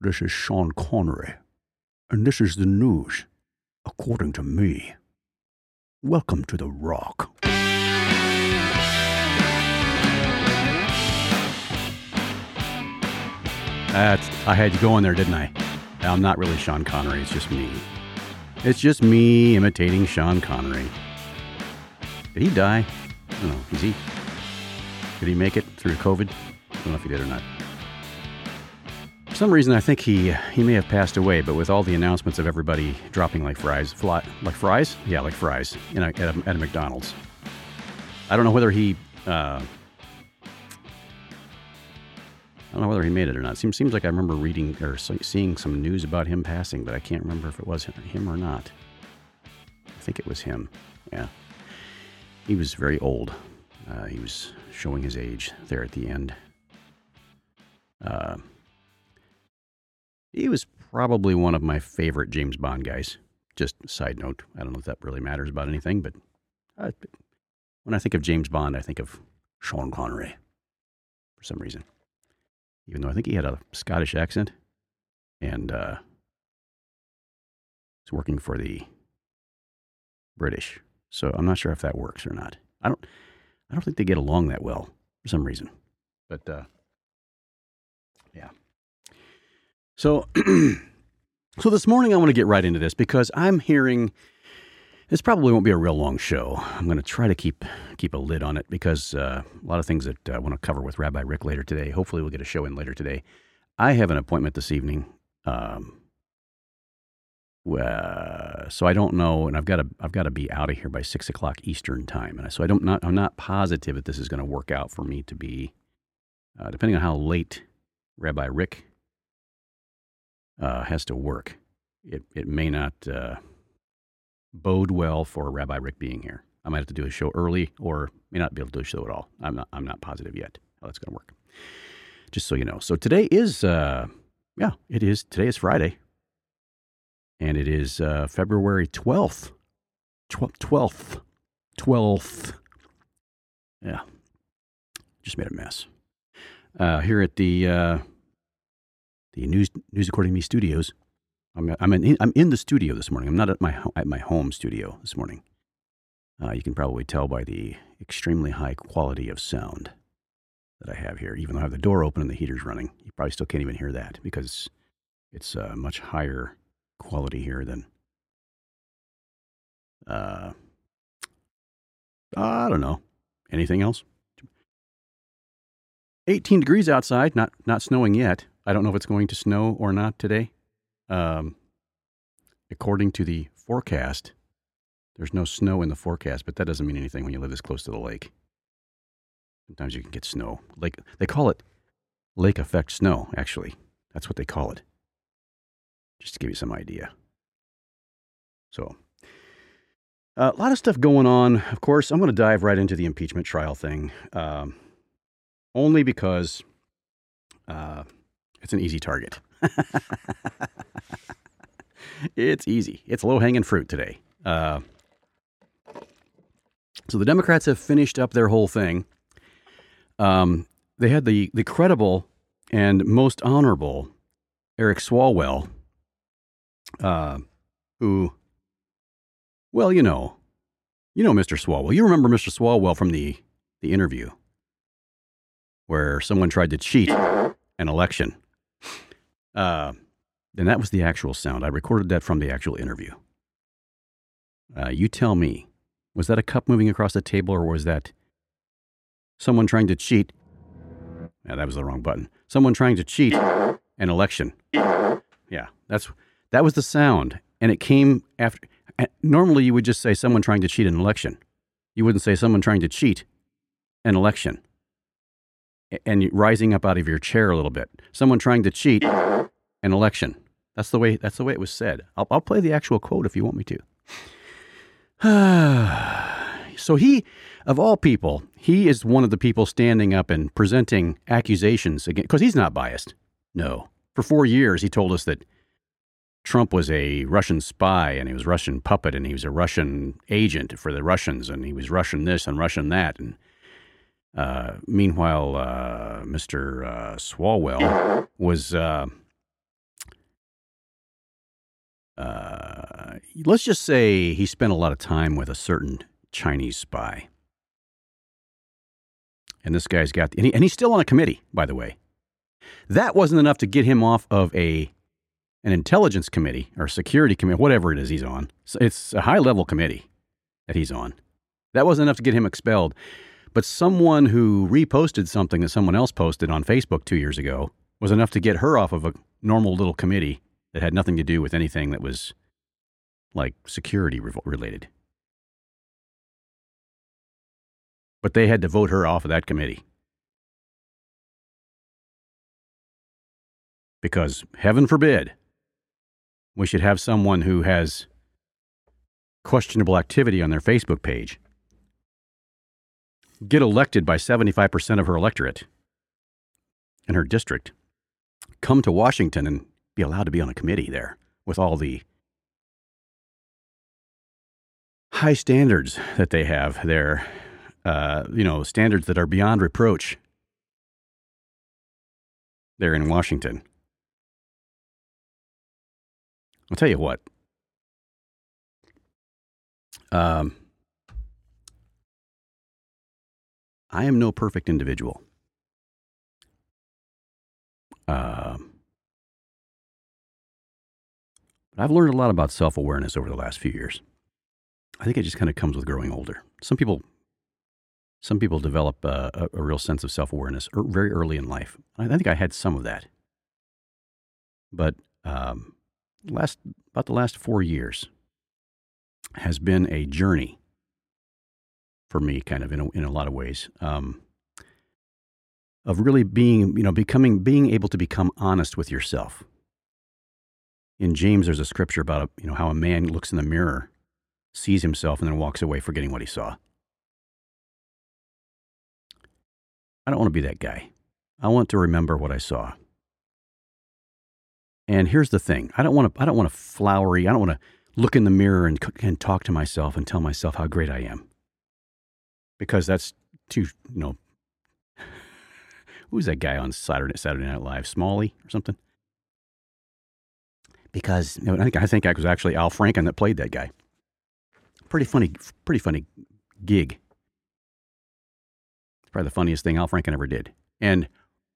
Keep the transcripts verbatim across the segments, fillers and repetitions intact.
This is Sean Connery, and this is the news, according to me. Welcome to The Rock. That's, I had you going there, didn't I? I'm not really Sean Connery, it's just me. It's just me imitating Sean Connery. Did he die? I don't know. Is he? Did he make it through COVID? I don't know if he did or not. For some reason, I think he he may have passed away, but with all the announcements of everybody dropping like fries, fly, like fries? Yeah, like fries, you know, at a, at a McDonald's. I don't know whether he, uh, I don't know whether he made it or not. Seems seems like I remember reading or seeing some news about him passing, but I can't remember if it was him or not. I think it was him. Yeah, he was very old. Uh, he was showing his age there at the end. Uh, he was probably one of my favorite James Bond guys. Just a side note. I don't know if that really matters about anything, but uh, when I think of James Bond, I think of Sean Connery for some reason. Even though I think he had a Scottish accent and uh, he's working for the British. So I'm not sure if that works or not. I don't I don't think they get along that well for some reason. But uh, yeah. So, so this morning I want to get right into this because I'm hearing, this probably won't be a real long show. I'm going to try to keep keep a lid on it because uh, a lot of things that I want to cover with Rabbi Rick later today. Hopefully we'll get a show in later today. I have an appointment this evening, um, uh, so I don't know, and I've got to I've got to be out of here by six o'clock Eastern time, and so I don't not I'm not positive that this is going to work out for me to be, uh, depending on how late Rabbi Rick Uh, has to work. It it may not uh, bode well for Rabbi Rick being here. I might have to do a show early, or may not be able to do a show at all. I'm not I'm not positive yet how that's going to work. Just so you know. So today is uh, yeah, it is today is Friday, and it is uh, February twelfth, twelfth, twelfth. Yeah, just made a mess uh, here at the. Uh, The news, news according to me studios. I'm I'm in I'm in the studio this morning. I'm not at my at my home studio this morning. Uh, you can probably tell by the extremely high quality of sound that I have here. Even though I have the door open and the heater's running, you probably still can't even hear that because it's uh, much higher quality here than. Uh, I don't know. Anything else? eighteen degrees outside. Not not snowing yet. I don't know if it's going to snow or not today. Um, according to the forecast, there's no snow in the forecast, but that doesn't mean anything when you live this close to the lake. Sometimes you can get snow. Lake, they call it lake effect snow, actually. That's what they call it. Just to give you some idea. So, uh, a lot of stuff going on. Of course, I'm going to dive right into the impeachment trial thing. Um, only because... Uh, It's an easy target. It's easy. It's low-hanging fruit today. Uh, so the Democrats have finished up their whole thing. Um, they had the, the credible and most honorable Eric Swalwell, uh, who, well, you know, you know Mister Swalwell. You remember Mister Swalwell from the, the interview where someone tried to cheat an election. Uh, and that was the actual sound. I recorded that from the actual interview. Uh, you tell me, was that a cup moving across the table or was that someone trying to cheat? Yeah, that was the wrong button. Someone trying to cheat an election. Yeah, that's that was the sound. And it came after. Normally you would just say someone trying to cheat an election. You wouldn't say someone trying to cheat an election. And rising up out of your chair a little bit. Someone trying to cheat an election. That's the way. That's the way it was said. I'll, I'll play the actual quote if you want me to. So he, of all people, he is one of the people standing up and presenting accusations against. Because he's not biased. No. For four years, he told us that Trump was a Russian spy and he was a Russian puppet and he was a Russian agent for the Russians and he was Russian this and Russian that and. Uh, meanwhile, uh, Mister Uh, Swalwell was uh, uh, let's just say he spent a lot of time with a certain Chinese spy. And this guy's got, and, he, and he's still on a committee, by the way. That wasn't enough to get him off of a an intelligence committee or security committee, whatever it is he's on. So it's a high-level committee that he's on. That wasn't enough to get him expelled. But someone who reposted something that someone else posted on Facebook two years ago was enough to get her off of a normal little committee that had nothing to do with anything that was like security related. But they had to vote her off of that committee. Because, heaven forbid, we should have someone who has questionable activity on their Facebook page get elected by seventy-five percent of her electorate in her district, come to Washington and be allowed to be on a committee there with all the high standards that they have there, uh, you know, standards that are beyond reproach there in Washington. I'll tell you what. Um, I am no perfect individual. Uh, I've learned a lot about self-awareness over the last few years. I think it just kind of comes with growing older. Some people, some people develop uh, a, a real sense of self-awareness er, very early in life. I, I think I had some of that. But um, last about the last four years has been a journey for me, kind of in a, in a lot of ways, um, of really being, you know, becoming, being able to become honest with yourself. In James, there's a scripture about, you know, how a man looks in the mirror, sees himself, and then walks away forgetting what he saw. I don't want to be that guy. I want to remember what I saw. And here's the thing: I don't want to. I don't want to flowery. I don't want to look in the mirror and and talk to myself and tell myself how great I am. Because that's too, you know. Who's that guy on Saturday Saturday Night Live? Smalley or something? Because you know, I think I think it was actually Al Franken that played that guy. Pretty funny, pretty funny gig. It's probably the funniest thing Al Franken ever did. And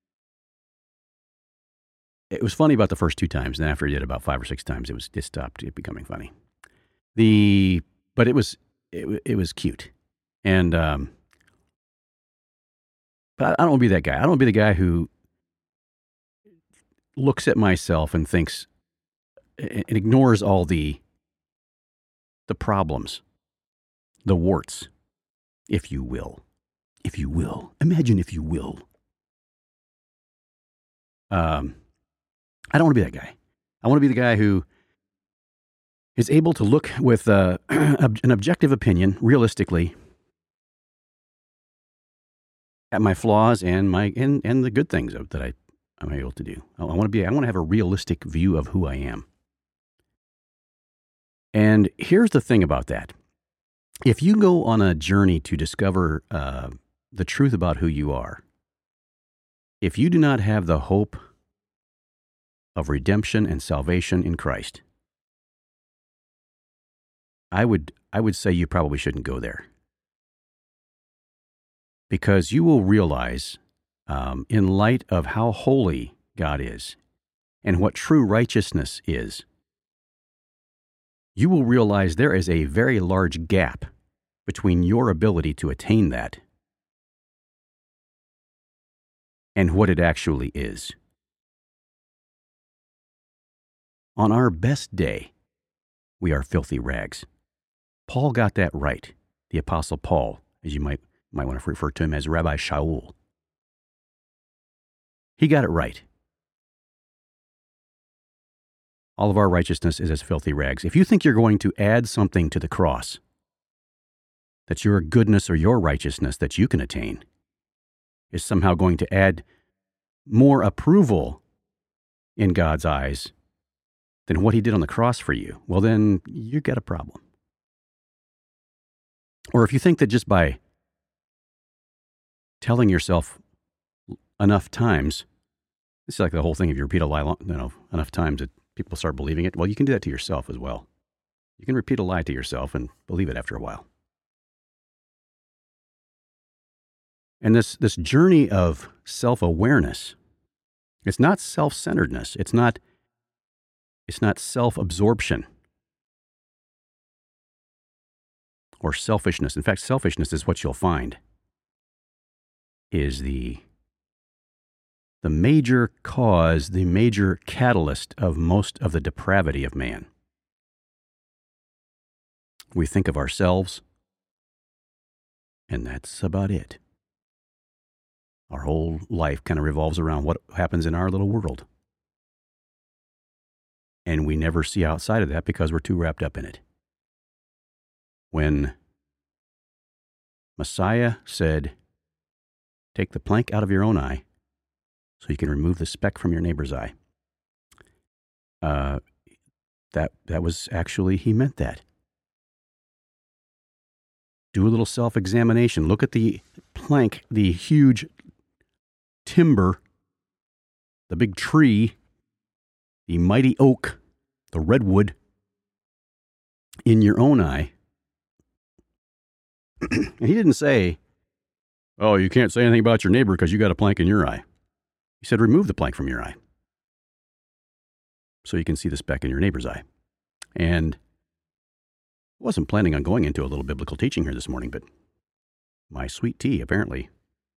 it was funny about the first two times, and then after he did about five or six times, it was it stopped it becoming funny. The but it was it, it was cute, and um, but I, I don't want to be that guy. I don't want to be the guy who looks at myself and thinks and ignores all the the problems, the warts, if you will, if you will. Imagine if you will. Um. I don't want to be that guy. I want to be the guy who is able to look with uh, an objective opinion, realistically, at my flaws and my and, and the good things that I am able to do. I want to be. I want to have a realistic view of who I am. And here's the thing about that: if you go on a journey to discover uh, the truth about who you are, if you do not have the hope of redemption and salvation in Christ, I would I would say you probably shouldn't go there. Because you will realize, um, in light of how holy God is and what true righteousness is, you will realize there is a very large gap between your ability to attain that and what it actually is. On our best day, we are filthy rags. Paul got that right. The Apostle Paul, as you might might want to refer to him as Rabbi Shaul. He got it right. All of our righteousness is as filthy rags. If you think you're going to add something to the cross, that your goodness or your righteousness that you can attain is somehow going to add more approval in God's eyes than what he did on the cross for you, well, then you got a problem. Or if you think that just by telling yourself enough times, it's like the whole thing, if you repeat a lie, you know, enough times, it people start believing it. Well, you can do that to yourself as well. You can repeat a lie to yourself and believe it after a while. And this, this journey of self-awareness, it's not self-centeredness. It's not, it's not self-absorption or selfishness. In fact, selfishness is what you'll find is the, the major cause, the major catalyst of most of the depravity of man. We think of ourselves, and that's about it. Our whole life kind of revolves around what happens in our little world. And we never see outside of that because we're too wrapped up in it. When Messiah said, take the plank out of your own eye so you can remove the speck from your neighbor's eye, uh, that, that was actually, he meant that. Do a little self-examination. Look at the plank, the huge timber, the big tree, the mighty oak, the redwood in your own eye. And he didn't say, oh, you can't say anything about your neighbor because you got a plank in your eye. He said, remove the plank from your eye so you can see the speck in your neighbor's eye. And I wasn't planning on going into a little biblical teaching here this morning, but my sweet tea apparently,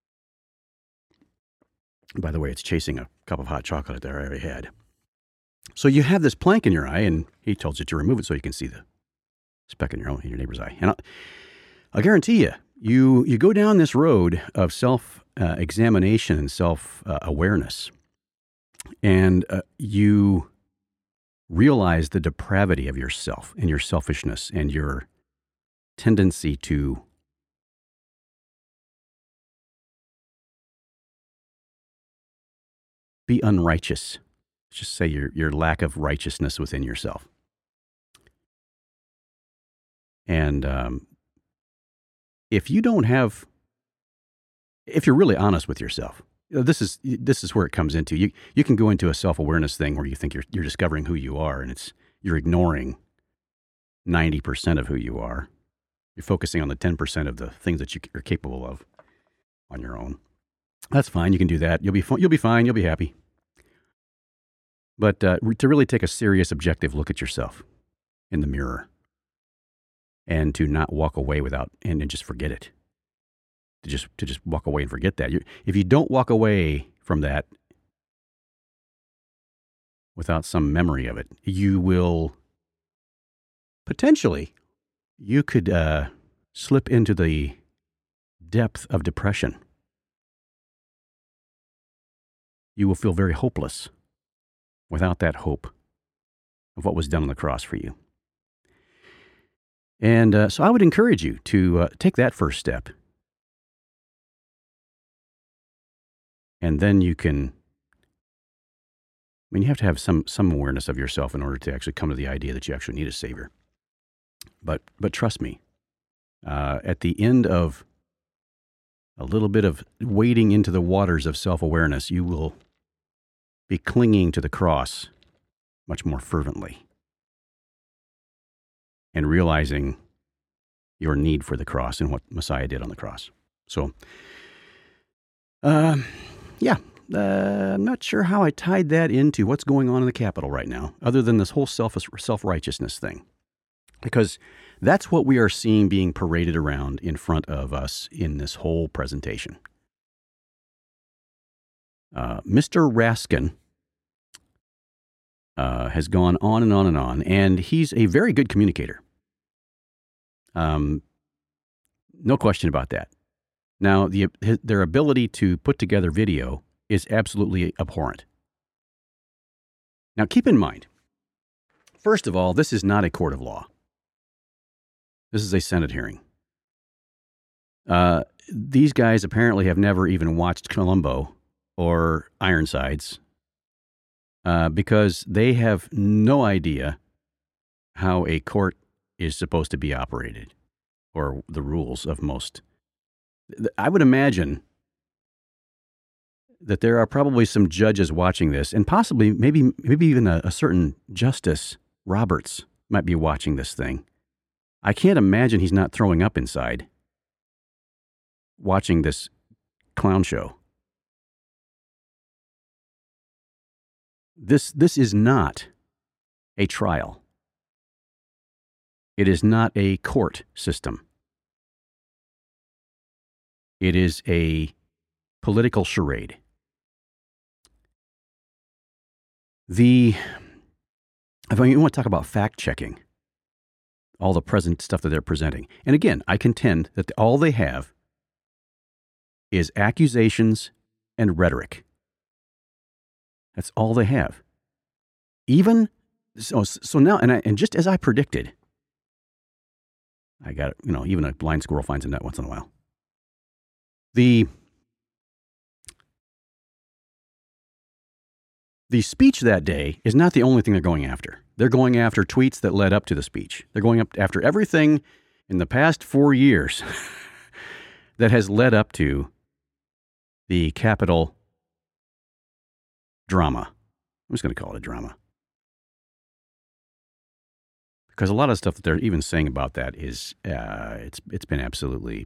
by the way, it's chasing a cup of hot chocolate that I already had. So you have this plank in your eye, and he told you to remove it so you can see the speck in your own, in your neighbor's eye. And I'll, I'll guarantee you, you, you go down this road of self-examination uh, and self-awareness, uh, and uh, you realize the depravity of yourself and your selfishness and your tendency to be unrighteous. Let's just say your, your lack of righteousness within yourself. And um, if you don't have, if you're really honest with yourself, this is this is where it comes into. You you can go into a self-awareness thing where you think you're you're discovering who you are, and it's you're ignoring ninety percent of who you are. You're focusing on the ten percent of the things that you are capable of on your own. That's fine. You can do that. You'll be you'll be fine. You'll be happy. But uh, to really take a serious, objective look at yourself in the mirror, and to not walk away without and, and just forget it. To just to just walk away and forget that. You're, if you don't walk away from that without some memory of it, you will potentially, you could uh, slip into the depth of depression. You will feel very hopeless without that hope of what was done on the cross for you. And uh, so I would encourage you to uh, take that first step. And then you can, I mean, you have to have some some awareness of yourself in order to actually come to the idea that you actually need a Savior. But but trust me, uh, at the end of a little bit of wading into the waters of self-awareness, you will be clinging to the cross much more fervently and realizing your need for the cross and what Messiah did on the cross. So, uh, yeah, uh, I'm not sure how I tied that into what's going on in the Capitol right now, other than this whole self self-righteousness thing, because that's what we are seeing being paraded around in front of us in this whole presentation. Uh, Mister Raskin uh, has gone on and on and on, and he's a very good communicator. Um, no question about that. Now, the, their ability to put together video is absolutely abhorrent. Now, keep in mind, first of all, this is not a court of law. This is a Senate hearing. Uh, these guys apparently have never even watched Columbo or Ironsides uh, because they have no idea how a court is supposed to be operated or the rules of most. I would imagine that there are probably some judges watching this, and possibly maybe maybe even a, a certain Justice Roberts might be watching this thing. I can't imagine he's not throwing up inside watching this clown show. This this is not a trial. It is not a court system. It is a political charade. The, if I want to talk about fact-checking, all the present stuff that they're presenting. And again, I contend that all they have is accusations and rhetoric. That's all they have. Even, so, so now, and, I, and just as I predicted, I got, you know, even a blind squirrel finds a nut once in a while. The, the speech that day is not the only thing they're going after. They're going after tweets that led up to the speech. They're going up after everything in the past four years that has led up to the Capitol drama. I'm just going to call it a drama. Because a lot of stuff that they're even saying about that is, uh, it's it's been absolutely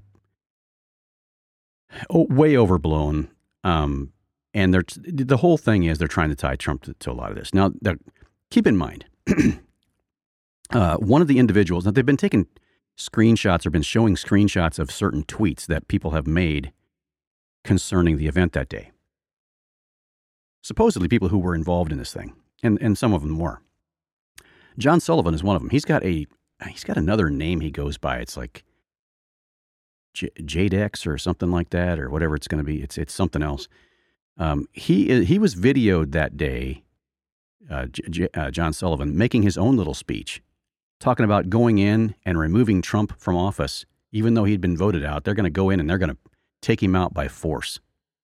oh, way overblown. Um, and they're, the whole thing is they're trying to tie Trump to, to a lot of this. Now, keep in mind, uh, one of the individuals, now they've been taking screenshots or been showing screenshots of certain tweets that people have made concerning the event that day. Supposedly people who were involved in this thing, and, and some of them were. John Sullivan is one of them. He's got a he's got another name he goes by. It's like J- Jadex or something like that, or whatever it's going to be. It's it's something else. Um, he he was videoed that day, uh, J- J- uh, John Sullivan, making his own little speech, talking about going in and removing Trump from office, even though he'd been voted out. They're going to go in and they're going to take him out by force.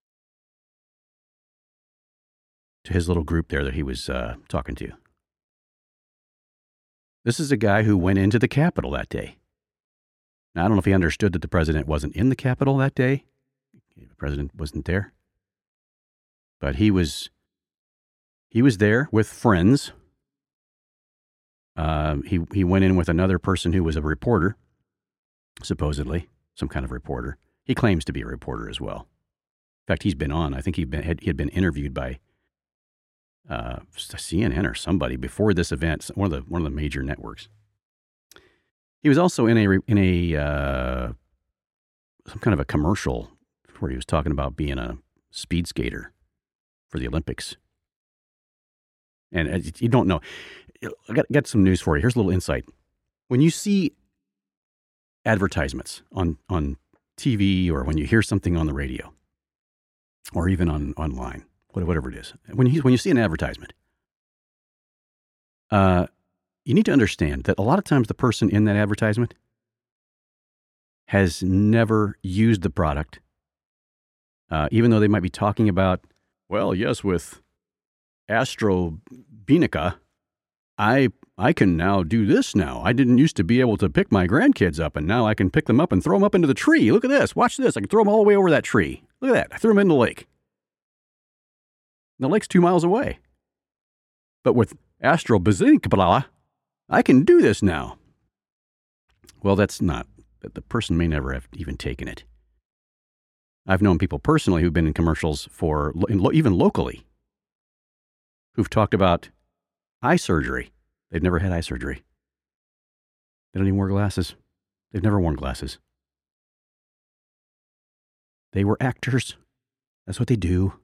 To his little group there that he was uh, talking to. This is a guy who went into the Capitol that day. Now, I don't know if he understood that the president wasn't in the Capitol that day. The president wasn't there. But he was he was there with friends. Uh, he, he went in with another person who was a reporter, supposedly, some kind of reporter. He claims to be a reporter as well. In fact, he's been on. I think he been, had, he had been interviewed by uh, C N N or somebody before this event, one of the one of the major networks. He was also in a in a uh, some kind of a commercial where he was talking about being a speed skater for the Olympics. And uh, you don't know. I got got some news for you. Here's a little insight. When you see advertisements on on T V or when you hear something on the radio or even on online, whatever it is, when you when you see an advertisement, uh, you need to understand that a lot of times the person in that advertisement has never used the product, uh, even though they might be talking about, well, yes, with AstraZeneca, I I can now do this now. I didn't used to be able to pick my grandkids up, and now I can pick them up and throw them up into the tree. Look at this. Watch this. I can throw them all the way over that tree. Look at that. I threw them in the lake. The lake's two miles away. But with AstraZeneca, I can do this now. Well, that's not. The person may never have even taken it. I've known people personally who've been in commercials for, even locally, who've talked about eye surgery. They've never had eye surgery. They don't even wear glasses. They've never worn glasses. They were actors. That's what they do.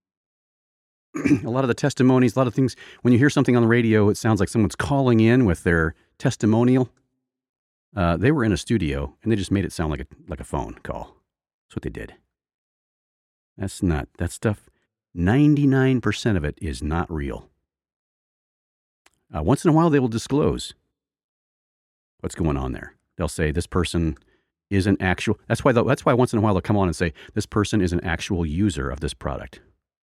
A lot of the testimonies, a lot of things, when you hear something on the radio, it sounds like someone's calling in with their testimonial. Uh, they were in a studio, and they just made it sound like a like a phone call. That's what they did. That's not, that stuff, ninety-nine percent of it is not real. Uh, once in a while, they will disclose what's going on there. They'll say this person is an actual, that's why, that's why once in a while they'll come on and say this person is an actual user of this product.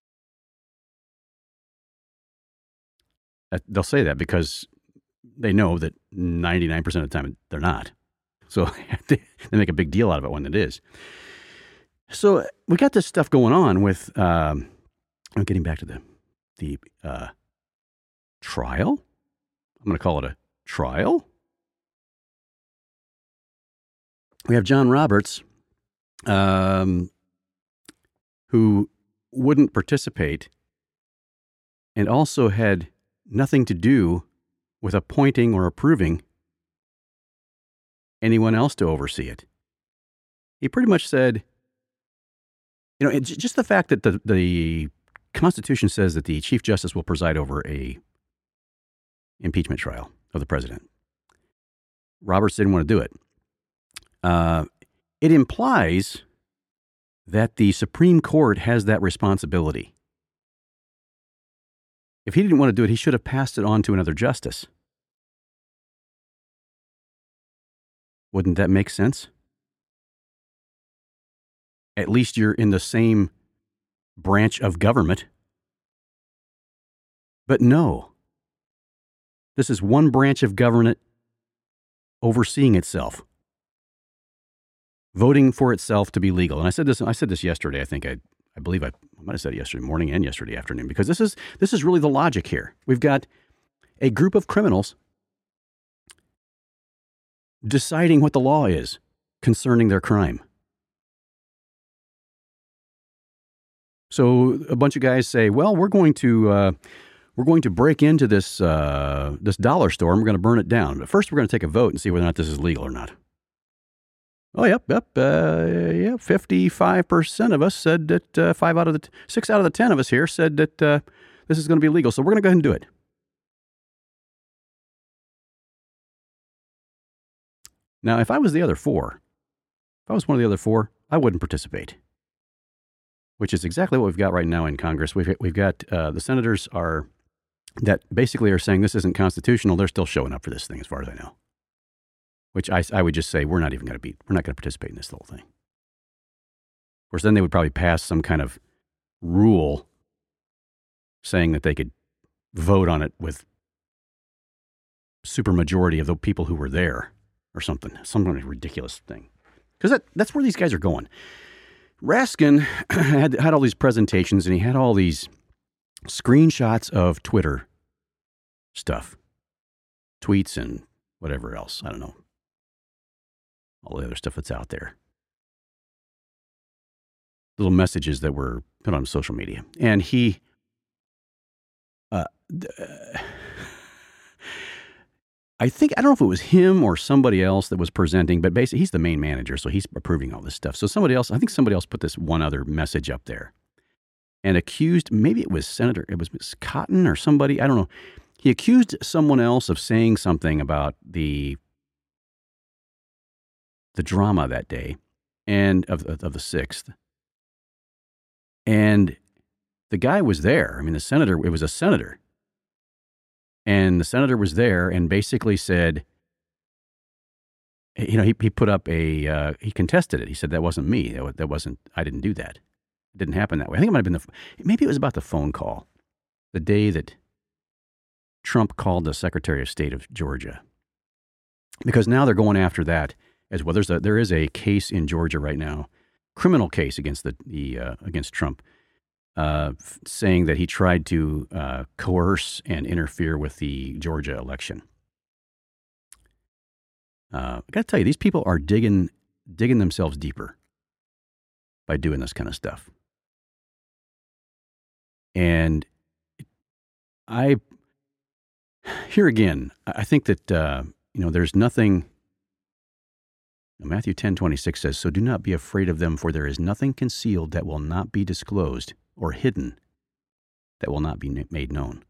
They'll say that because they know that ninety-nine percent of the time they're not. So they make a big deal out of it when it is. So we got this stuff going on with um, I'm getting back to the the uh, trial. I'm going to call it a trial. We have John Roberts, um, who wouldn't participate and also had nothing to do with appointing or approving anyone else to oversee it. He pretty much said, you know, it's just the fact that the, the Constitution says that the Chief Justice will preside over a impeachment trial of the president. Roberts didn't want to do it. Uh, it implies that the Supreme Court has that responsibility. If he didn't want to do it, he should have passed it on to another justice. Wouldn't that make sense? At least you're in the same branch of government. But no. This is one branch of government overseeing itself, voting for itself to be legal. And I said this I said this yesterday. I think I I believe I, I might have said it yesterday morning and yesterday afternoon, because this is this is really the logic here. We've got a group of criminals deciding what the law is concerning their crime. So a bunch of guys say, "Well, we're going to uh, we're going to break into this uh, this dollar store and we're going to burn it down. But first, we're going to take a vote and see whether or not this is legal or not." Oh, yep, yep, uh, yeah. Fifty-five percent of us said that uh, five out of the t- six out of the ten of us here said that uh, this is going to be legal. So we're going to go ahead and do it. Now, if I was the other four, if I was one of the other four, I wouldn't participate. Which is exactly what we've got right now in Congress. We've we've got uh, the senators are that basically are saying this isn't constitutional. They're still showing up for this thing, as far as I know. Which I, I would just say we're not even going to be, we're not going to participate in this whole thing. Of course, then they would probably pass some kind of rule saying that they could vote on it with supermajority of the people who were there or something, some kind of ridiculous thing. Because that, that's where these guys are going. Raskin had, had all these presentations and he had all these screenshots of Twitter stuff, tweets and whatever else. I don't know. All the other stuff that's out there. Little messages that were put on social media. And he, uh, uh, I think, I don't know if it was him or somebody else that was presenting, but basically he's the main manager, so he's approving all this stuff. So somebody else, I think somebody else put this one other message up there and accused, maybe it was Senator, it was Miz Cotton or somebody, I don't know. He accused someone else of saying something about the the drama that day and of, of, of the sixth. And the guy was there. I mean, the senator, it was a senator. And the senator was there and basically said, you know, he, he put up a, uh, he contested it. He said, that wasn't me. That, that wasn't, I didn't do that. It didn't happen that way. I think it might have been the, maybe it was about the phone call. The day that Trump called the Secretary of State of Georgia. Because now they're going after that as well. There's a, there is a case in Georgia right now, criminal case against the, the uh, against Trump, uh, f- saying that he tried to uh, coerce and interfere with the Georgia election. Uh, I got to tell you, these people are digging digging themselves deeper by doing this kind of stuff. And I, here again, I think that uh, you know, there's nothing. Matthew ten twenty-six says, "So do not be afraid of them, for there is nothing concealed that will not be disclosed, or hidden that will not be made known."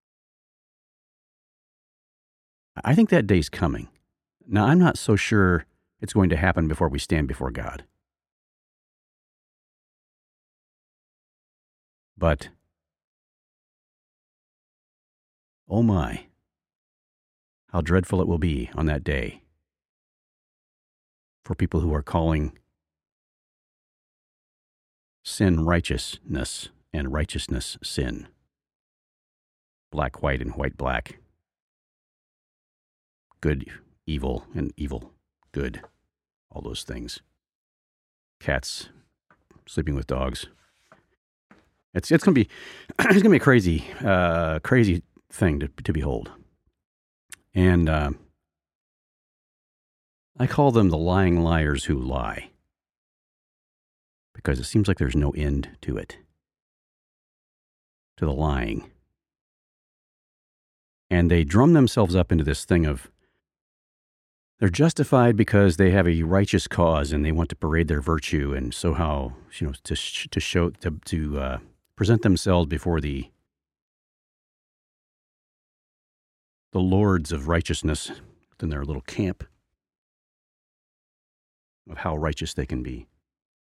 I think that day's coming. Now, I'm not so sure it's going to happen before we stand before God. But, oh my, how dreadful it will be on that day for people who are calling sin righteousness and righteousness sin. Black, white, and white, black. Good, evil, and evil, good. All those things. Cats sleeping with dogs. It's it's gonna be it's gonna be a crazy uh, crazy thing to to behold, and uh, I call them the lying liars who lie, because it seems like there's no end to it, to the lying, and they drum themselves up into this thing of they're justified because they have a righteous cause and they want to parade their virtue, and so how you know to sh- to show to to uh, present themselves before the the lords of righteousness within their little camp of how righteous they can be.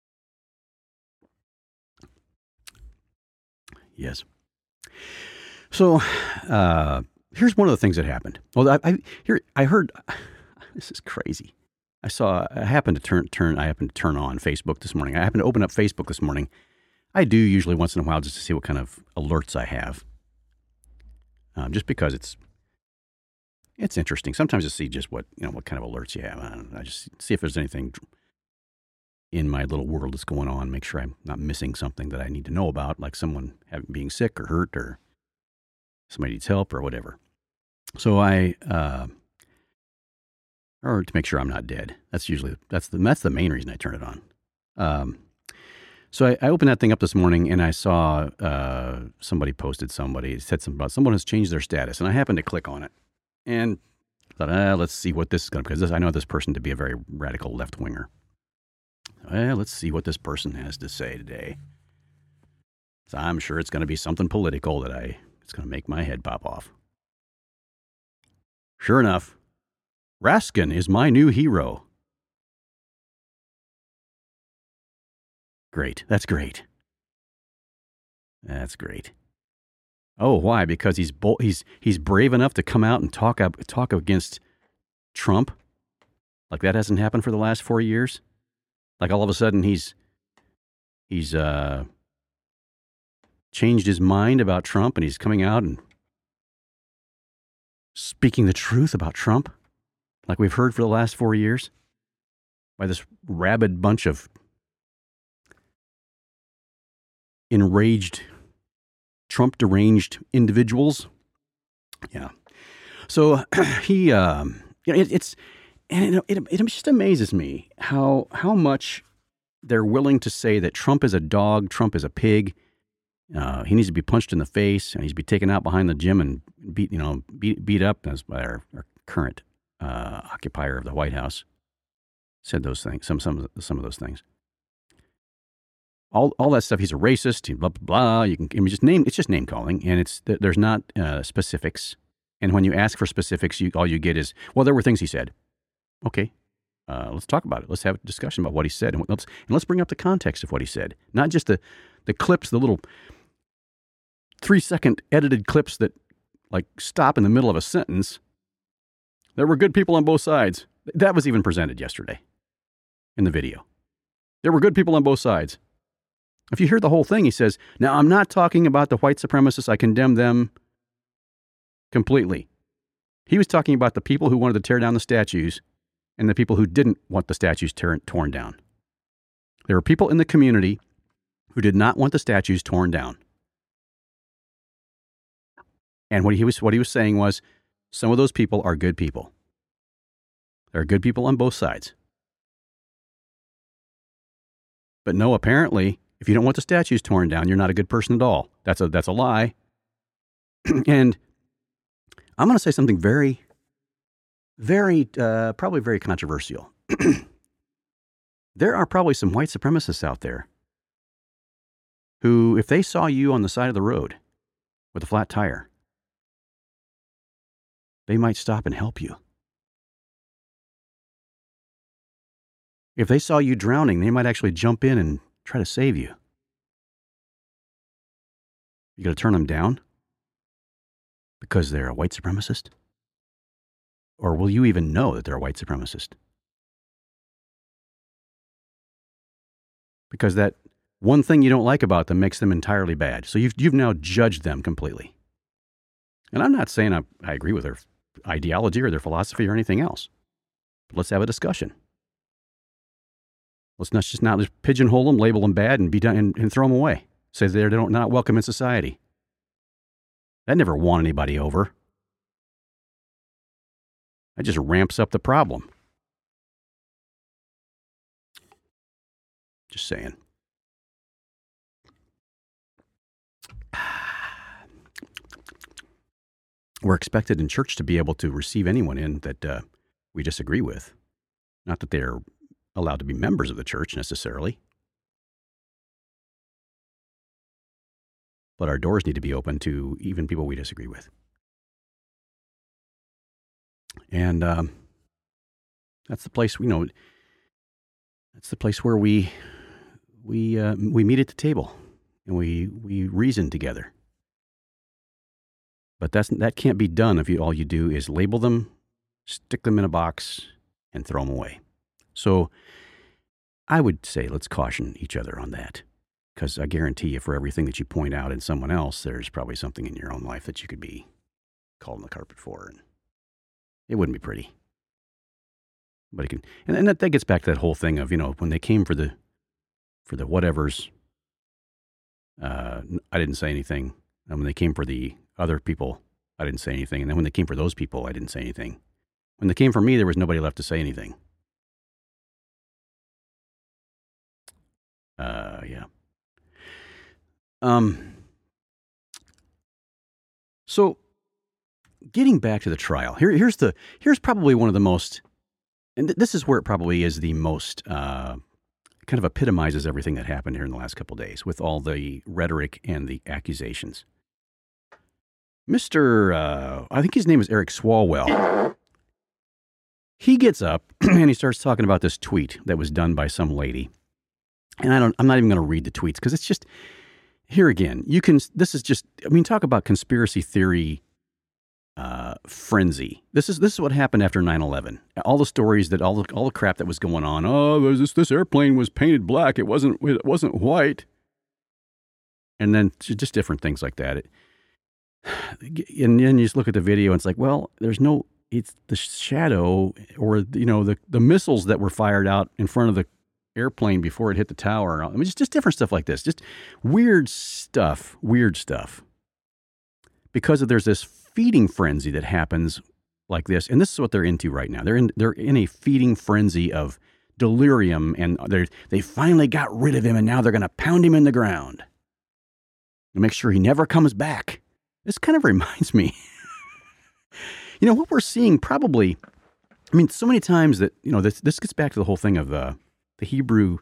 Yes. So uh, here's one of the things that happened. Well, I, I here I heard. This is crazy. I saw. I happened to turn turn. I happened to turn on Facebook this morning. I happened to open up Facebook this morning. I do usually once in a while just to see what kind of alerts I have, um, just because it's it's interesting. Sometimes to see just what you know what kind of alerts you have. I, don't know, I just see if there's anything in my little world that's going on. Make sure I'm not missing something that I need to know about, like someone having, being sick or hurt, or somebody needs help or whatever. So I. Uh, Or to make sure I'm not dead. That's usually, that's the, that's the main reason I turn it on. Um, so I, I opened that thing up this morning and I saw uh, somebody posted somebody, said something about someone has changed their status. And I happened to click on it and thought, ah, let's see what this is going to, because this, I know this person to be a very radical left-winger. Well, let's see what this person has to say today. So I'm sure it's going to be something political that I, it's going to make my head pop off. Sure enough, Raskin is my new hero. Great. That's great. That's great. Oh, why? Because he's bo- he's he's brave enough to come out and talk up talk against Trump. Like that hasn't happened for the last four years. Like all of a sudden he's he's uh, changed his mind about Trump and he's coming out and speaking the truth about Trump. Like we've heard for the last four years by this rabid bunch of enraged, Trump deranged individuals. Yeah. So he, um, you know, it, it's, and it, it, it just amazes me how, how much they're willing to say that Trump is a dog, Trump is a pig. Uh, he needs to be punched in the face and he's be taken out behind the gym and beat, you know, beat, beat up as by our, our current Uh, occupier of the White House said those things. Some some some of those things. All all that stuff. He's a racist. He blah blah blah. You can I mean, just name. It's just name calling, and it's there's not uh, specifics. And when you ask for specifics, you all you get is, well, there were things he said. Okay, uh, let's talk about it. Let's have a discussion about what he said, and let's and let's bring up the context of what he said, not just the the clips, the little three second edited clips that like stop in the middle of a sentence. There were good people on both sides. That was even presented yesterday in the video. There were good people on both sides. If you hear the whole thing, he says, now I'm not talking about the white supremacists. I condemn them completely. He was talking about the people who wanted to tear down the statues and the people who didn't want the statues tear, torn down. There were people in the community who did not want the statues torn down. And what he was, what he was saying was, some of those people are good people. There are good people on both sides. But no, apparently, if you don't want the statues torn down, you're not a good person at all. That's a that's a lie. And I'm going to say something very, very, uh, probably very controversial. There are probably some white supremacists out there who, if they saw you on the side of the road with a flat tire, they might stop and help you. If they saw you drowning, they might actually jump in and try to save you. You got to turn them down because they're a white supremacist? Or will you even know that they're a white supremacist? Because that one thing you don't like about them makes them entirely bad. So you've, you've now judged them completely. And I'm not saying I, I agree with their ideology or their philosophy or anything else. But let's have a discussion. Let's not just not just pigeonhole them, label them bad, and be done and, and throw them away. Say they're they're not welcome in society. That never won anybody over. That just ramps up the problem. Just saying. We're expected in church to be able to receive anyone in that uh, we disagree with. Not that they're allowed to be members of the church necessarily. But our doors need to be open to even people we disagree with. And um, that's the place, we know, that's the place where we we uh, we meet at the table and we we reason together. But that's that can't be done if you all you do is label them, stick them in a box, and throw them away. So I would say let's caution each other on that, because I guarantee you, for everything that you point out in someone else, there's probably something in your own life that you could be called on the carpet for, and it wouldn't be pretty. But it can, and, and that, that gets back to that whole thing of, you know, when they came for the for the whatevers, uh, I didn't say anything. And when they came for the other people, I didn't say anything. And then when they came for those people, I didn't say anything. When they came for me, there was nobody left to say anything. Uh, yeah. Um. So, getting back to the trial, here, here's the here's probably one of the most, and th- this is where it probably is the most uh, kind of epitomizes everything that happened here in the last couple of days with all the rhetoric and the accusations. Mister Uh, I think his name is Eric Swalwell. He gets up and he starts talking about this tweet that was done by some lady, and I don't. I'm not even going to read the tweets because it's just. Here again, you can, this is just, I mean, talk about conspiracy theory uh, frenzy. This is this is what happened after nine eleven. All the stories that, all the, all the crap that was going on. Oh, this, this airplane was painted black. It wasn't, it wasn't white. And then just different things like that. It, and then you just look at the video and it's like, well, there's no, it's the shadow or, you know, the, the missiles that were fired out in front of the airplane before it hit the tower. I mean, just, just different stuff like this. Just weird stuff, weird stuff. Because of, there's this feeding frenzy that happens like this, and this is what they're into right now. They're in they're in a feeding frenzy of delirium, and they they finally got rid of him, and now they're going to pound him in the ground to make sure he never comes back. This kind of reminds me, you know, what we're seeing probably. I mean, so many times that, you know, this this gets back to the whole thing of uh, the Hebrew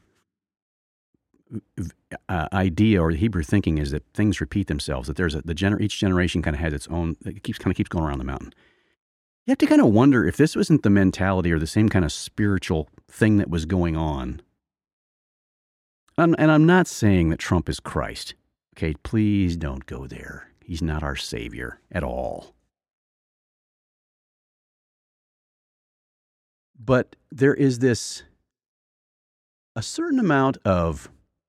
uh, idea or the Hebrew thinking is that things repeat themselves. That there's a the gener- each generation kind of has its own. It keeps kind of keeps going around the mountain. You have to kind of wonder if this wasn't the mentality or the same kind of spiritual thing that was going on. And, and I'm not saying that Trump is Christ. Okay, please don't go there. He's not our savior at all. But there is this, a certain amount of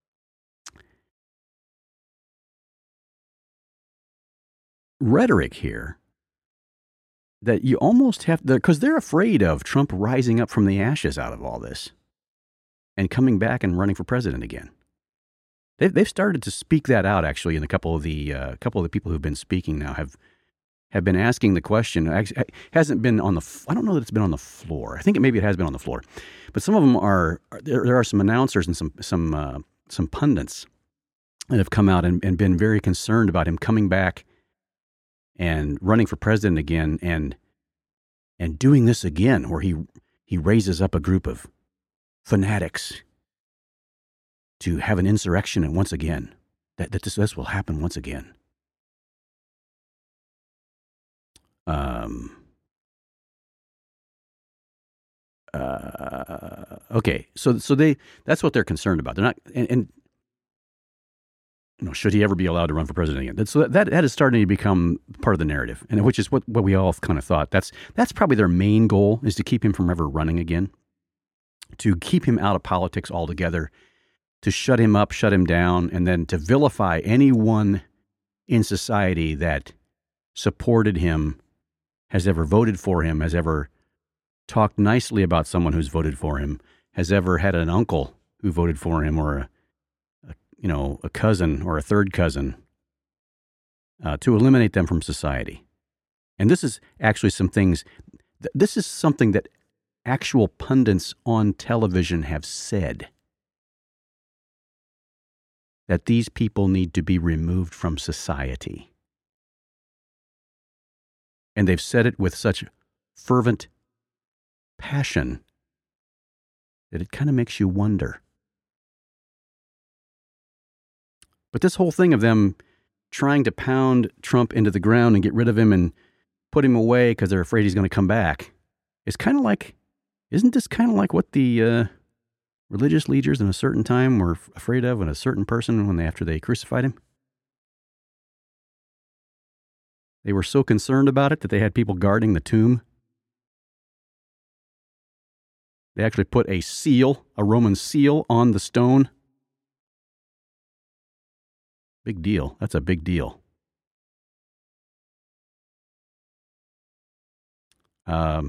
rhetoric here that you almost have to, because they're afraid of Trump rising up from the ashes out of all this and coming back and running for president again. They've, they've started to speak that out, actually, and a couple of the uh, couple of the people who've been speaking now have have been asking the question. It hasn't been on the, I don't know that it's been on the floor. I think it, maybe it has been on the floor. But some of them are, there, there are some announcers and some some uh, some pundits that have come out and, and been very concerned about him coming back and running for president again and and doing this again, where he he raises up a group of fanatics to have an insurrection and once again, that, that this, this will happen once again. Um. Uh, okay, so so they that's what they're concerned about. They're not, and, and you know, should he ever be allowed to run for president again? So that that is starting to become part of the narrative, and which is what, what we all kind of thought. That's that's probably their main goal, is to keep him from ever running again, to keep him out of politics altogether, to shut him up, shut him down, and then to vilify anyone in society that supported him, has ever voted for him, has ever talked nicely about someone who's voted for him, has ever had an uncle who voted for him, or a, a, you know, a cousin or a third cousin, uh, to eliminate them from society. And this is actually some things, th- this is something that actual pundits on television have said, that these people need to be removed from society. And they've said it with such fervent passion that it kind of makes you wonder. But this whole thing of them trying to pound Trump into the ground and get rid of him and put him away because they're afraid he's going to come back is kind of like, isn't this kind of like what the uh, religious leaders in a certain time were afraid of in a certain person when they, after they crucified him? They were so concerned about it that they had people guarding the tomb. They actually put a seal, a Roman seal, on the stone. Big deal. That's a big deal. Um,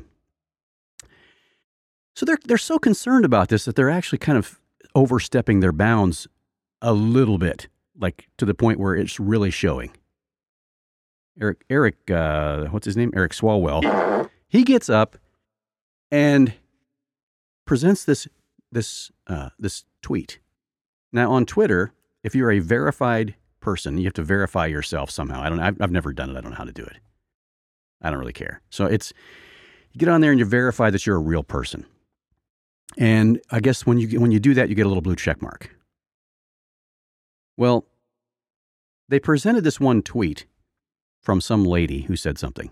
so they're they're so concerned about this that they're actually kind of overstepping their bounds a little bit, like to the point where it's really showing. Eric Eric, uh, what's his name? Eric Swalwell. He gets up and presents this this uh, this tweet. Now on Twitter, if you're a verified person, you have to verify yourself somehow. I don't. I've, I've never done it. I don't know how to do it. I don't really care. So it's you get on there and you verify that you're a real person. And I guess when you when you do that, you get a little blue check mark. Well, they presented this one tweet from some lady who said something.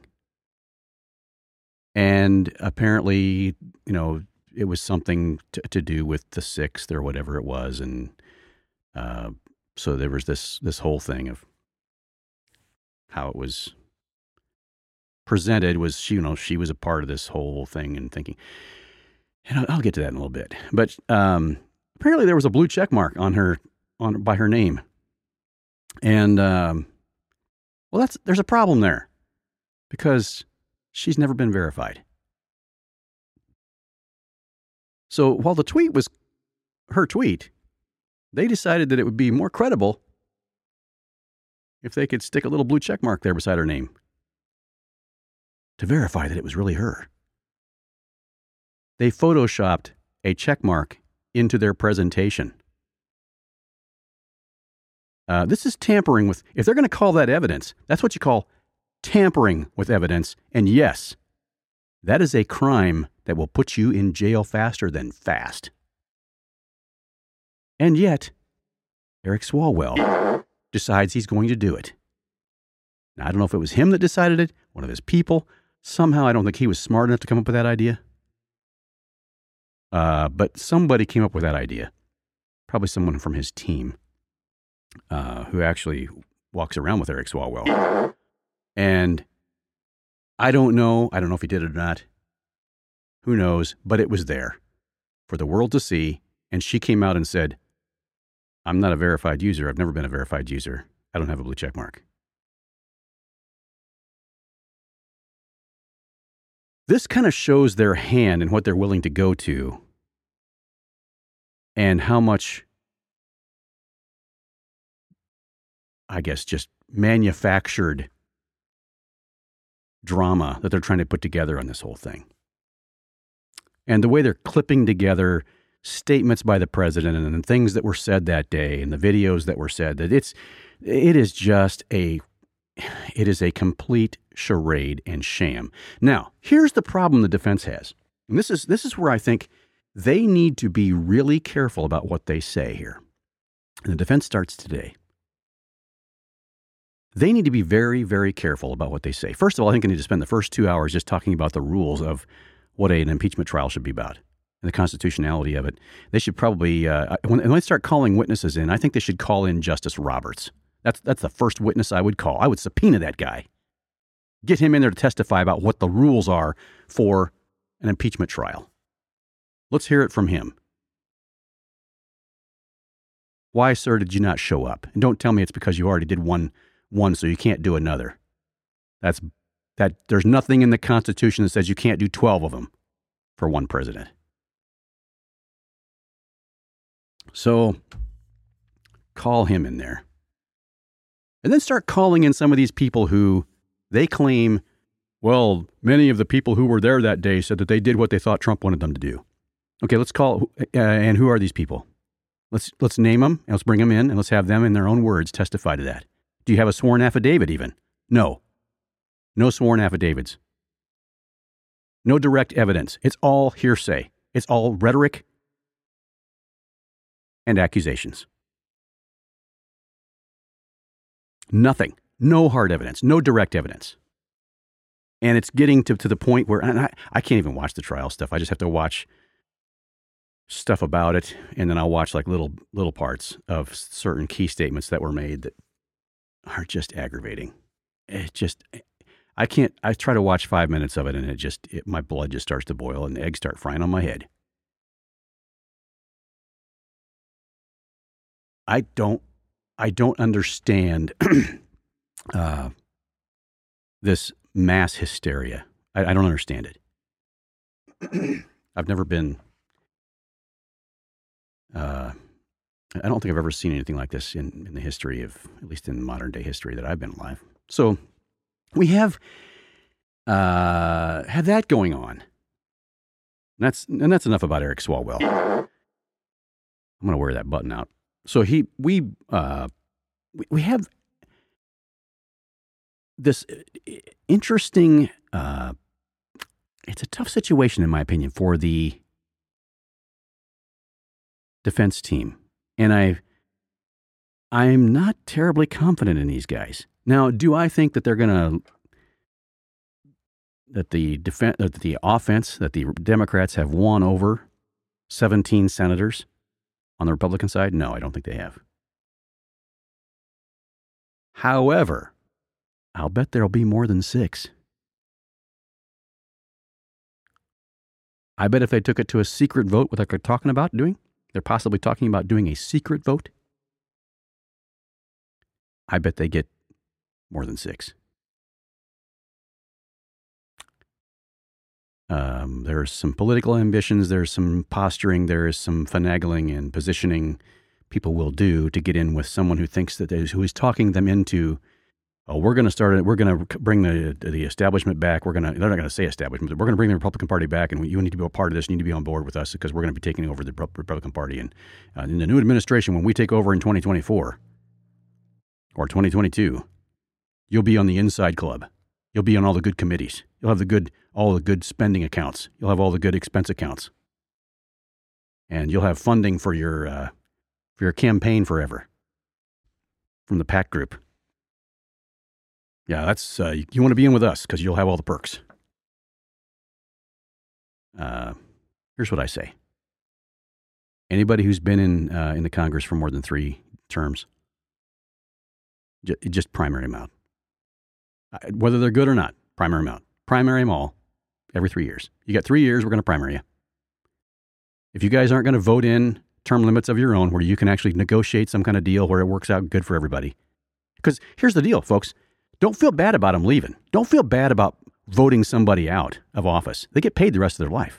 And apparently, you know, it was something to, to do with the sixth or whatever it was. And uh, so there was this this whole thing of how it was presented was, she, you know, she was a part of this whole thing and thinking, and I'll, I'll get to that in a little bit. But um, apparently there was a blue check mark on her, on by her name. And, um, well, that's, there's a problem there because she's never been verified. So while the tweet was her tweet, they decided that it would be more credible if they could stick a little blue check mark there beside her name to verify that it was really her. They photoshopped a check mark into their presentation. Uh, this is tampering with, if they're going to call that evidence, that's what you call tampering with evidence. And yes, that is a crime that will put you in jail faster than fast. And yet, Eric Swalwell decides he's going to do it. Now, I don't know if it was him that decided it, one of his people. Somehow, I don't think he was smart enough to come up with that idea. Uh, but somebody came up with that idea. Probably someone from his team uh, who actually walks around with Eric Swalwell. And I don't know. I don't know if he did it or not. Who knows? But it was there for the world to see. And she came out and said, I'm not a verified user. I've never been a verified user. I don't have a blue check mark. This kind of shows their hand and what they're willing to go to and how much, I guess, just manufactured drama that they're trying to put together on this whole thing. And the way they're clipping together statements by the president and the things that were said that day and the videos that were said, that it's, it is just a, it is a complete charade and sham. Now, here's the problem the defense has. And this is, this is where I think they need to be really careful about what they say here. And the defense starts today. They need to be very, very careful about what they say. First of all, I think they need to spend the first two hours just talking about the rules of what an impeachment trial should be about and the constitutionality of it. They should probably, uh, when, when they start calling witnesses in, I think they should call in Justice Roberts. That's, that's the first witness I would call. I would subpoena that guy. Get him in there to testify about what the rules are for an impeachment trial. Let's hear it from him. Why, sir, did you not show up? And don't tell me it's because you already did one, one so you can't do another. That's that. There's nothing in the Constitution that says you can't do twelve of them for one president. So Call him in there. And then start calling in some of these people who they claim, well, many of the people who were there that day said that they did what they thought Trump wanted them to do. Okay, let's call, uh, and who are these people? Let's let's name them, and let's bring them in, and let's have them in their own words testify to that. Do you have a sworn affidavit even? No. No sworn affidavits. No direct evidence. It's all hearsay. It's all rhetoric and accusations. Nothing. No hard evidence. No direct evidence. And it's getting to, to the point where, and I, I can't even watch the trial stuff. I just have to watch stuff about it, and then I'll watch like little little parts of certain key statements that were made that are just aggravating. It just, I can't, I try to watch five minutes of it, and it just, it, my blood just starts to boil, and the eggs start frying on my head. I don't, I don't understand uh, this mass hysteria. I, I don't understand it. I've never been, uh, I don't think I've ever seen anything like this in, in the history of, at least in modern day history that I've been alive. So we have, uh, have that going on. And that's, and that's enough about Eric Swalwell. I'm going to wear that button out. So he, we, uh, we, we have this interesting, uh, it's a tough situation, in my opinion, for the defense team. And I, I'm not terribly confident in these guys. Now, do I think that they're going to, that the defense, that the offense, that the Democrats have won over seventeen senators on the Republican side? No, I don't think they have. However, I'll bet there'll be more than six. I bet if they took it to a secret vote, what they're talking about doing, they're possibly talking about doing a secret vote. I bet they get more than six. Um, there's some political ambitions, there's some posturing, there is some finagling and positioning people will do to get in with someone who thinks that is, who is talking them into, oh, we're going to start it, we're going to bring the the establishment back. We're going to, they're not going to say establishment, but we're going to bring the Republican Party back, and you need to be a part of this. You need to be on board with us because we're going to be taking over the Republican Party. And uh, in the new administration, when we take over in twenty twenty-four or twenty twenty-two, you'll be on the inside club. You'll be on all the good committees. You'll have the good, all the good spending accounts. You'll have all the good expense accounts. And you'll have funding for your, uh, for your campaign forever from the PAC group. Yeah, that's, uh, you want to be in with us because you'll have all the perks. Uh, here's what I say. Anybody who's been in, uh, in the Congress for more than three terms, j- just primary them out. Whether they're good or not, primary them out. Primary them all every three years. You got three years, we're going to primary you. If you guys aren't going to vote in term limits of your own where you can actually negotiate some kind of deal where it works out good for everybody. Because here's the deal, folks. Don't feel bad about them leaving. Don't feel bad about voting somebody out of office. They get paid the rest of their life.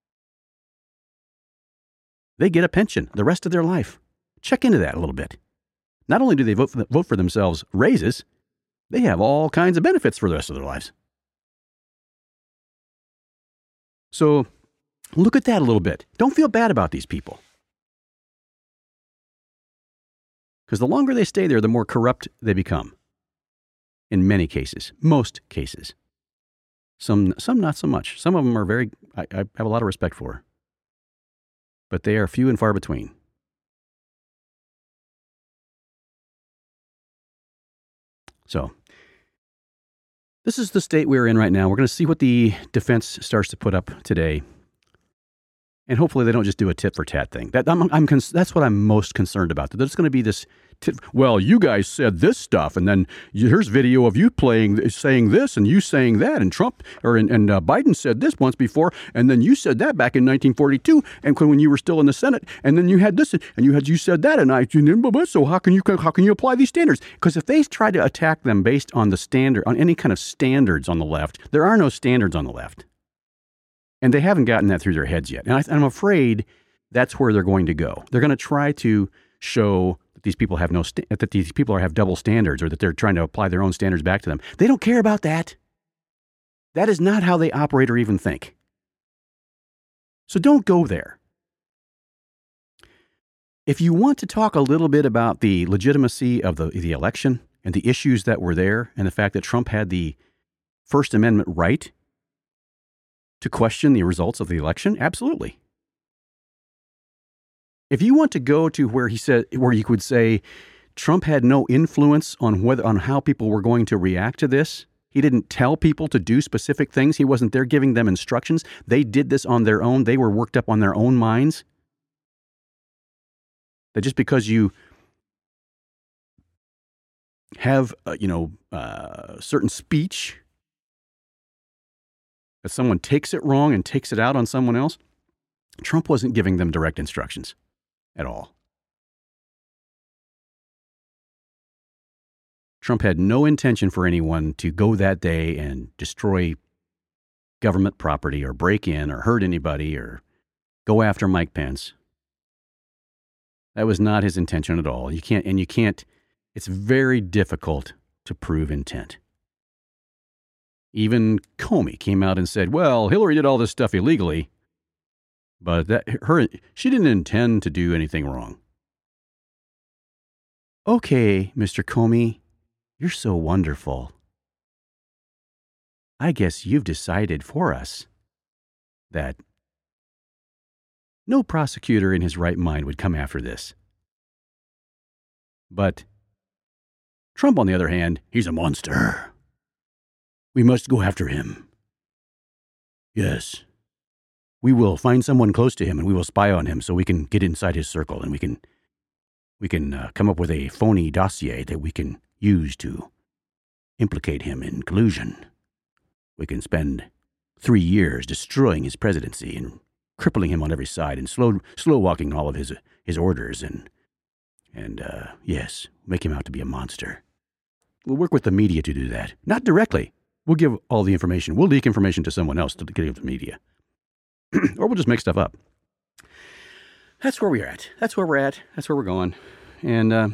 They get a pension the rest of their life. Check into that a little bit. Not only do they vote for, the, vote for themselves raises, they have all kinds of benefits for the rest of their lives. So look at that a little bit. Don't feel bad about these people. Because the longer they stay there, the more corrupt they become. In many cases, most cases. Some some not so much. Some of them are very, I, I have a lot of respect for. But they are few and far between. So, this is the state we're in right now. We're going to see what the defense starts to put up today. And hopefully they don't just do a tit for tat thing. That, I'm, I'm cons- that's what I'm most concerned about. That there's going to be this, tit- well, you guys said this stuff, and then you, here's video of you playing, saying this, and you saying that, and Trump or and, and uh, Biden said this once before, and then you said that back in nineteen forty-two, and when you were still in the Senate, and then you had this, and you had you said that, and I, so how can you how can you apply these standards? Because if they try to attack them based on the standard, on any kind of standards on the left, there are no standards on the left. And they haven't gotten that through their heads yet. And I, I'm afraid that's where they're going to go. They're going to try to show that these people have no st- that these people are, have double standards, or that they're trying to apply their own standards back to them. They don't care about that. That is not how they operate or even think. So don't go there. If you want to talk a little bit about the legitimacy of the, the election and the issues that were there, and the fact that Trump had the First Amendment right to question the results of the election, absolutely. If you want to go to where he said, where you could say Trump had no influence on whether on how people were going to react to this, he didn't tell people to do specific things. He wasn't there giving them instructions. They did this on their own. They were worked up on their own minds. That just because you have, uh, you know, uh, certain speech, that someone takes it wrong and takes it out on someone else, Trump wasn't giving them direct instructions at all. Trump had no intention for anyone to go that day and destroy government property or break in or hurt anybody or go after Mike Pence. That was not his intention at all. You can't, and you can't, it's very difficult to prove intent. Even Comey came out and said, well, Hillary did all this stuff illegally, but that her she didn't intend to do anything wrong. Okay, Mister Comey, you're so wonderful. I guess you've decided for us that no prosecutor in his right mind would come after this. But Trump, on the other hand, he's a monster. We must go after him. Yes. We will find someone close to him and we will spy on him so we can get inside his circle and we can we can uh, come up with a phony dossier that we can use to implicate him in collusion. We can spend three years destroying his presidency and crippling him on every side and slow slow walking all of his his orders and and uh, yes, make him out to be a monster. We'll work with the media to do that. Not directly. We'll give all the information. We'll leak information to someone else to give to the media. Or we'll just make stuff up. That's where we're at. That's where we're at. That's where we're going. And, uh,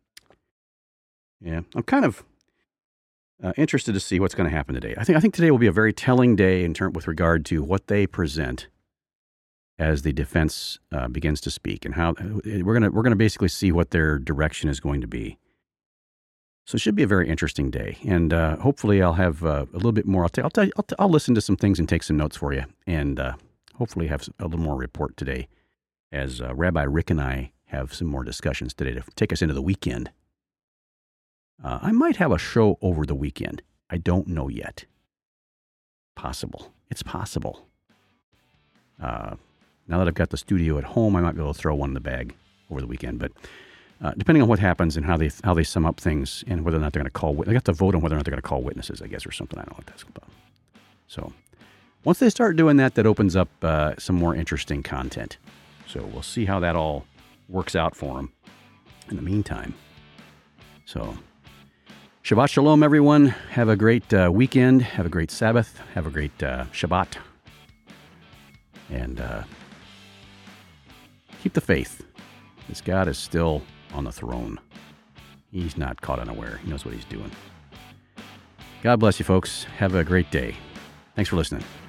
yeah, I'm kind of uh, interested to see what's going to happen today. I think I think today will be a very telling day in term with regard to what they present as the defense uh, begins to speak, and how we're gonna we're gonna basically see what their direction is going to be. So it should be a very interesting day, and uh, hopefully I'll have uh, a little bit more. I'll, t- I'll, tell you, I'll, t- I'll listen to some things and take some notes for you, and uh, hopefully have a little more report today, as uh, Rabbi Rick and I have some more discussions today to take us into the weekend. Uh, I might have a show over the weekend. I don't know yet. Possible. It's possible. Uh, now that I've got the studio at home, I might be able to throw one in the bag over the weekend, but. Uh, depending on what happens and how they how they sum up things and whether or not they're going to call, they have to vote on whether or not they're going to call witnesses, I guess, or something. I don't know what that's about. So once they start doing that, that opens up uh, some more interesting content. So we'll see how that all works out for them in the meantime. So Shabbat Shalom, everyone. Have a great uh, weekend. Have a great Sabbath. Have a great uh, Shabbat. And uh, keep the faith. This God is still on the throne. He's not caught unaware. He knows what he's doing. God bless you, folks. Have a great day. Thanks for listening.